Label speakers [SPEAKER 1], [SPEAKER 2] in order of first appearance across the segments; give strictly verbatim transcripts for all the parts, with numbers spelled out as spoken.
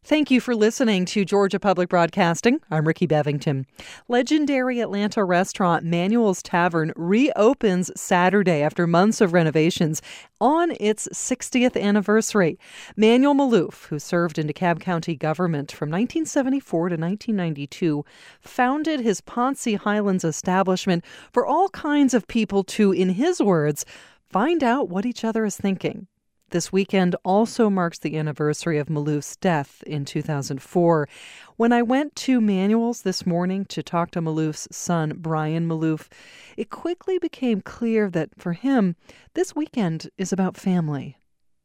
[SPEAKER 1] Thank you for listening to Georgia Public Broadcasting. I'm Ricky Bevington. Legendary Atlanta restaurant Manuel's Tavern reopens Saturday after months of renovations on its sixtieth anniversary. Manuel Maloof, who served in DeKalb County government from nineteen seventy-four to nineteen ninety-two, founded his Ponce Highlands establishment for all kinds of people to, in his words, find out what each other is thinking. This weekend also marks the anniversary of Maloof's death in two thousand four. When I went to Manuel's this morning to talk to Maloof's son, Brian Maloof, it quickly became clear that for him, this weekend is about family.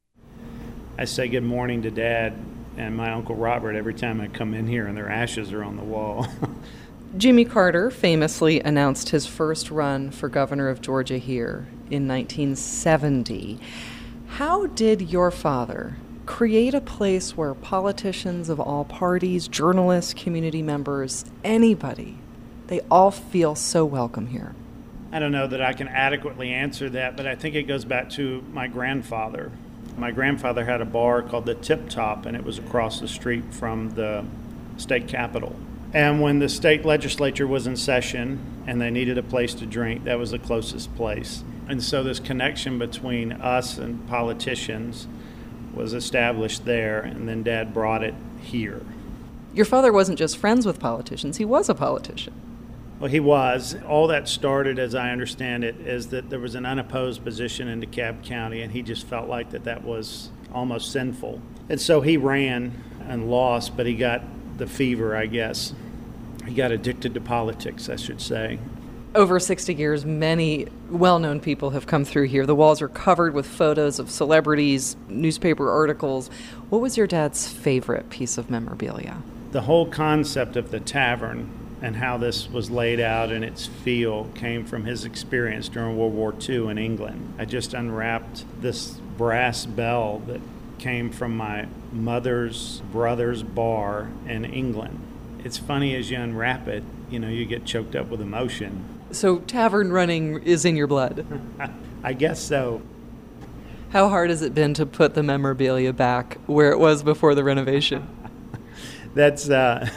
[SPEAKER 2] I say good morning to Dad and my Uncle Robert every time I come in here, and their ashes are on the wall.
[SPEAKER 1] Jimmy Carter famously announced his first run for governor of Georgia here in nineteen seventy. How did your father create a place where politicians of all parties, journalists, community members, anybody, they all feel so welcome here?
[SPEAKER 2] I don't know that I can adequately answer that, but I think it goes back to my grandfather. My grandfather had a bar called the Tip Top, and it was across the street from the state capitol. And when the state legislature was in session and they needed a place to drink, that was the closest place. And so this connection between us and politicians was established there, and then Dad brought it here.
[SPEAKER 1] Your father wasn't just friends with politicians, he was a politician.
[SPEAKER 2] Well, he was. All that started, as I understand it, is that there was an unopposed position in DeKalb County, and he just felt like that that was almost sinful. And so he ran and lost, but he got the fever, I guess. He got addicted to politics, I should say.
[SPEAKER 1] Over sixty years, many well-known people have come through here. The walls are covered with photos of celebrities, newspaper articles. What was your dad's favorite piece of memorabilia?
[SPEAKER 2] The whole concept of the tavern and how this was laid out and its feel came from his experience during World War Two in England. I just unwrapped this brass bell that came from my mother's brother's bar in England. It's funny, as you unwrap it, you know, you get choked up with emotion.
[SPEAKER 1] So tavern running is in your blood?
[SPEAKER 2] I guess so.
[SPEAKER 1] How hard has it been to put the memorabilia back where it was before the renovation?
[SPEAKER 2] That's, uh,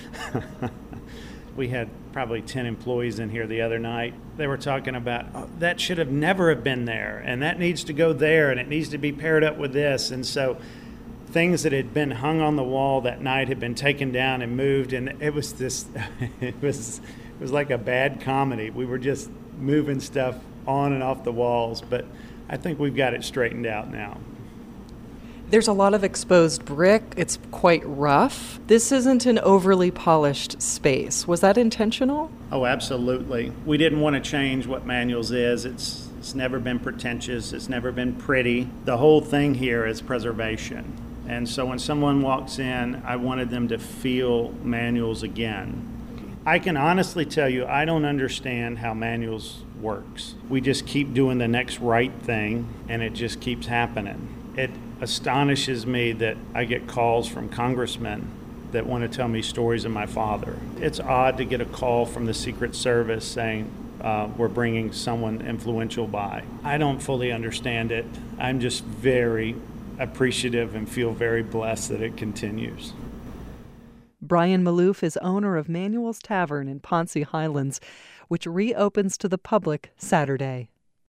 [SPEAKER 2] we had probably ten employees in here the other night. They were talking about, oh, that should have never have been there, and that needs to go there, and it needs to be paired up with this. And so things that had been hung on the wall that night had been taken down and moved, and it was this, it was, it was like a bad comedy. We were just moving stuff on and off the walls, but I think we've got it straightened out now.
[SPEAKER 1] There's a lot of exposed brick. It's quite rough. This isn't an overly polished space. Was that intentional?
[SPEAKER 2] Oh, absolutely. We didn't want to change what Manuel's is. It's it's never been pretentious. It's never been pretty. The whole thing here is preservation. And so when someone walks in, I wanted them to feel Manuel's again. I can honestly tell you, I don't understand how Manuel's works. We just keep doing the next right thing, and it just keeps happening. It astonishes me that I get calls from congressmen that want to tell me stories of my father. It's odd to get a call from the Secret Service saying, uh, we're bringing someone influential by. I don't fully understand it. I'm just very appreciative and feel very blessed that it continues.
[SPEAKER 1] Brian Maloof is owner of Manuel's Tavern in Ponce Highlands, which reopens to the public Saturday.